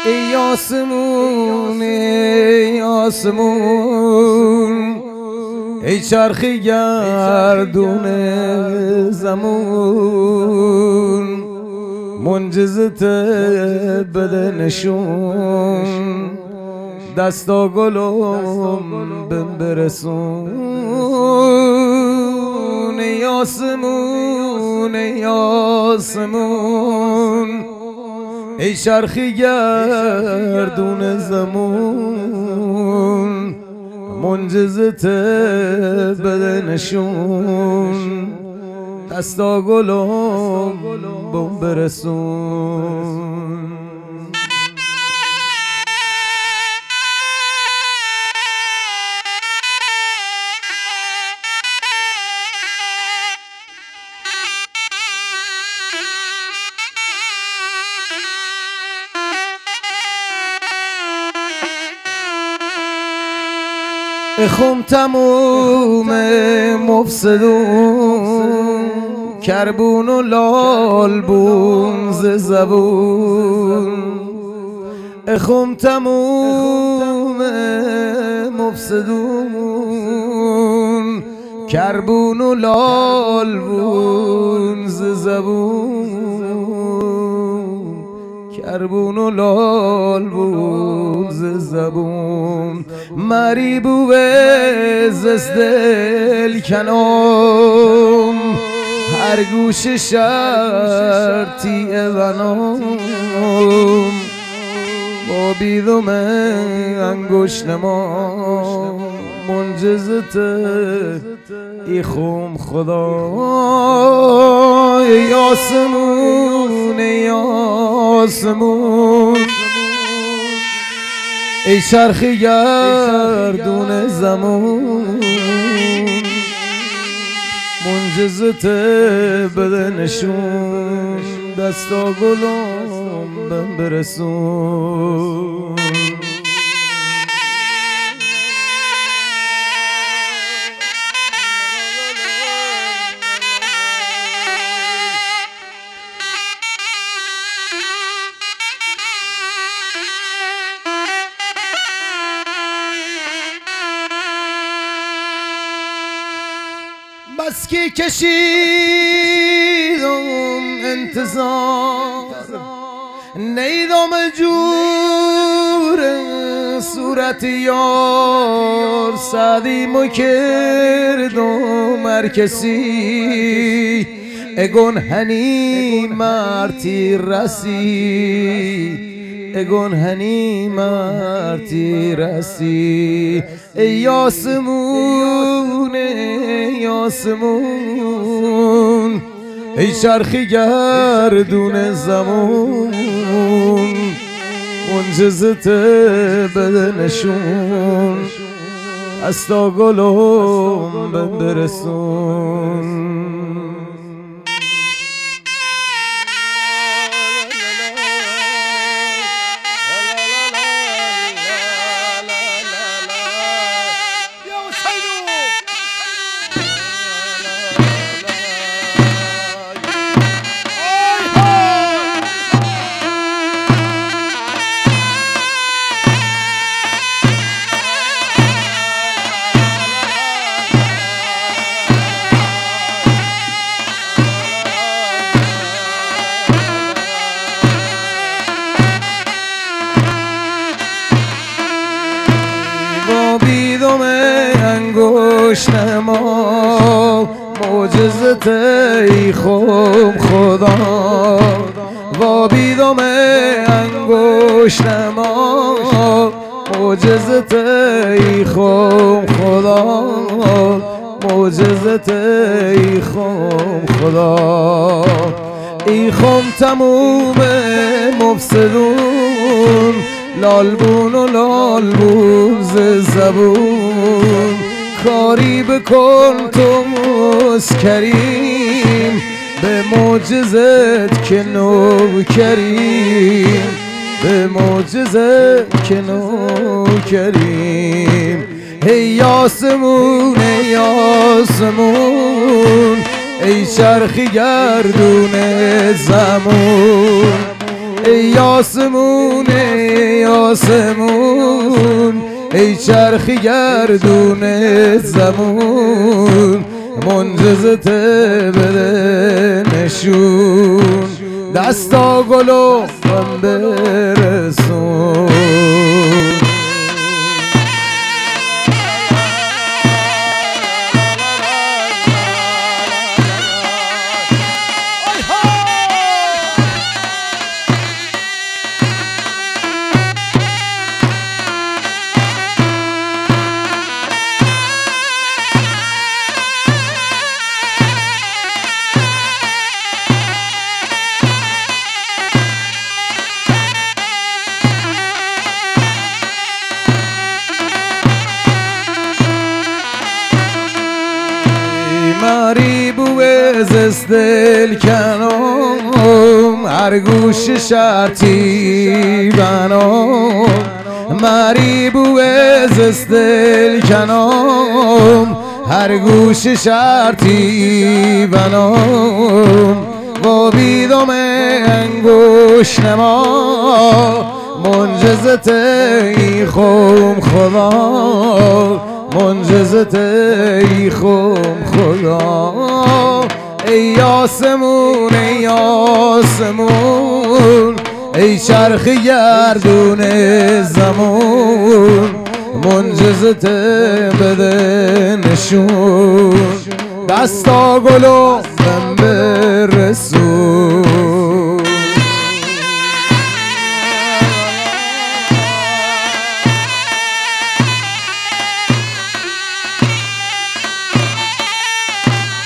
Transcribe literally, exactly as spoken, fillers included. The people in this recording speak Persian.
ای آسمون ای آسمون ای چرخی گردون زمون منجزت بده نشون دستا گلم بهم برسون ای آسمون ای آسمون ای چرخی گردون زمون منجزت بده نشون دستا گلم بهم برسون اخم تموم مفسدون کربون و لالبون ز زبون اخم تموم مفسدون کربون و لالبون ز زبون کربون و لالبون ز زبون مری بوه زست دل کنم هر گوش شرطی ونم با بیدم انگوش نما منجزت ای خم خدا ای آسمون ای آسمون ای چرخی گردون زمون منجزت بده نشون دستا گلم بهم برسون بس که کشیدم انتظار نیدم جور صورت یار سعدیمو کردم هر کسی اگون هنی مرتی رسی اگون هنی مرتی رسی ای آسمون ای آسمون ای چرخی گردون زمون منجزت بده نشون دستا گلم بهم برسون انگوش نما معجزت ای خم خدا و بیدم انگوش نما معجزت ای خم خدا معجزت ای خم خدا ای خم تموم مفسدون لالبون و لالبون ز زبون کاری بکن تو مسکریم به معجزت که نوکریم به معجزت که نوکریم ای آسمون ای آسمون ای چرخی گردون زمون ای آسمون ای آسمون ای چرخی گردون زمون منجزت بده نشون دستا گلو من برسون ماری بوز از دل کنم هر گوش شرطی بنام ماری بوز از دل کنم هر گوش شرطی بنام و بیدم انگوش نما منجزت ای خوم خدا منجزت ای خوم خدا ای آسمون ای آسمون ای چرخ گردون زمون منجزت بده نشون دستا گلو من برسون